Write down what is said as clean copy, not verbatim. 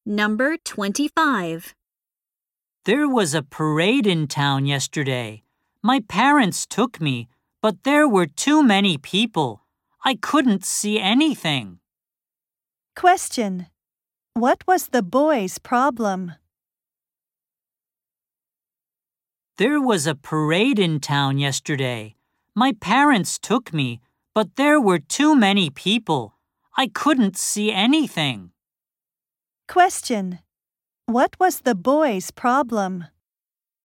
Number 25. There was a parade in town yesterday. My parents took me, but there were too many people. I couldn't see anything. Question. What was the boy's problem? There was a parade in town yesterday. My parents took me, but there were too many people. I couldn't see anything. Question. What was the boy's problem?